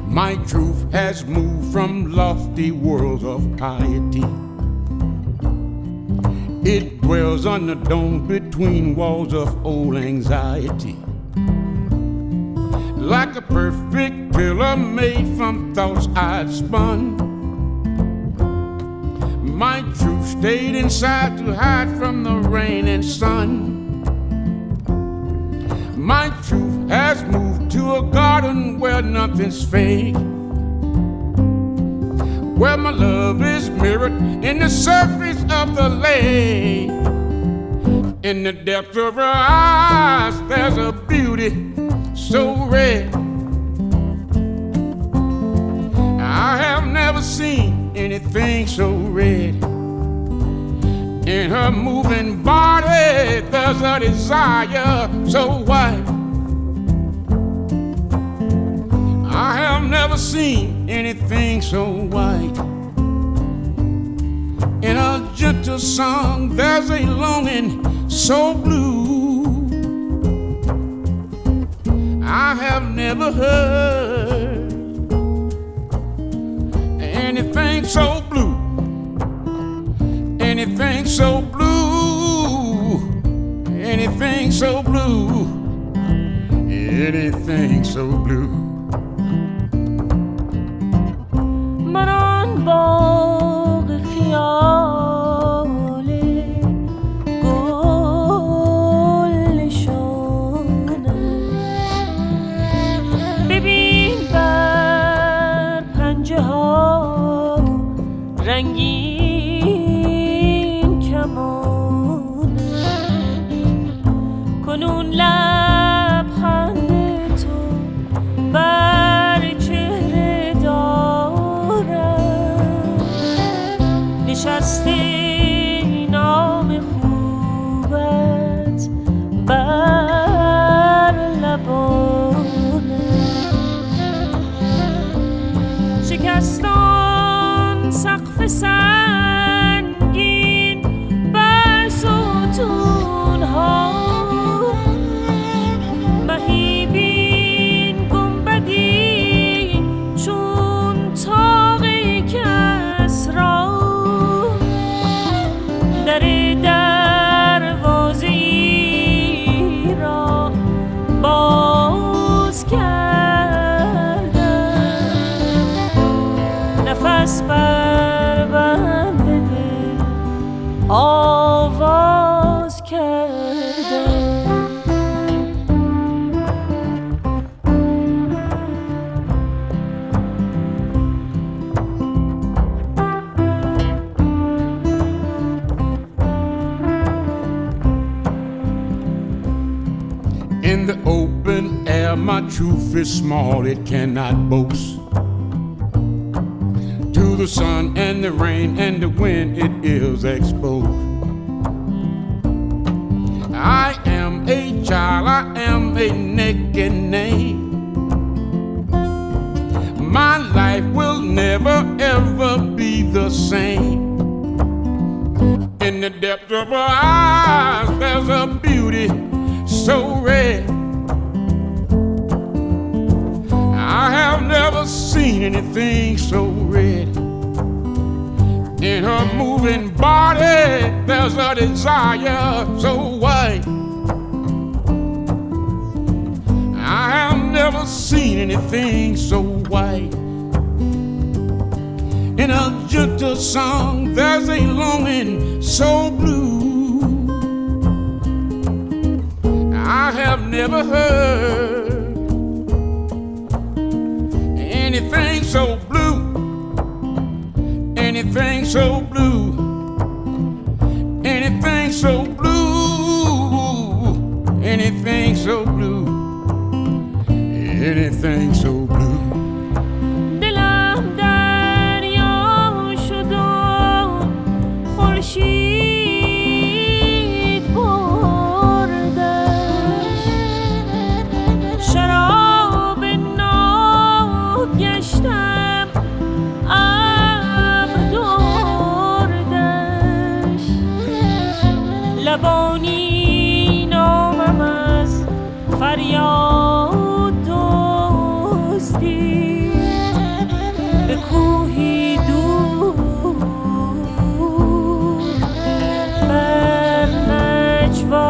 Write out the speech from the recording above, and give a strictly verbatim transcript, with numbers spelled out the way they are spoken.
My truth has moved from lofty worlds of piety. It dwells on the dome between walls of old anxiety. Like a perfect pillar made from thoughts I'd spun, my truth stayed inside to hide from the rain and sun. My truth has moved to a garden where nothing's fake, where my love is mirrored in the surface of the lake. In the depth of her eyes, there's a beauty so rare. I have never seen anything so red. In her moving body, there's a desire so white. I have never seen anything so white. In a gentle song, there's a longing so blue. I have never heard anything so blue, anything so blue, anything so blue, anything so blue. من آن باغ خیال گل نشانم، ببین بر پنجه ها رنگین کمانم، کنون لبخند تو بر چهره دارم، نشسته نام خوبت بر لبانم، شکستان سقف سنگین بر ستونها، مهیبین گنبدی چون طاق کسری، در دروازه‌ای را باز کردم، نفس بر بند دل آواز کردم. In the open air, my truth is small, it cannot boast. To the sun and the rain and the wind, it is exposed. I am a child, I am a naked name. My life will never ever be the same. In the depth of her eyes, there's a beauty so rare. I have never seen anything so red. In her moving body, there's a desire so white. I have never seen anything so white. In a gentle song, there's a longing so blue. I have never heard anything so blue, anything so blue, anything so blue, anything so blue, anything so blue. دلم دریا شد و خورشید بردش، شراب ناب گشتم ابر دردش، لبانی نامم از فریاد نجوا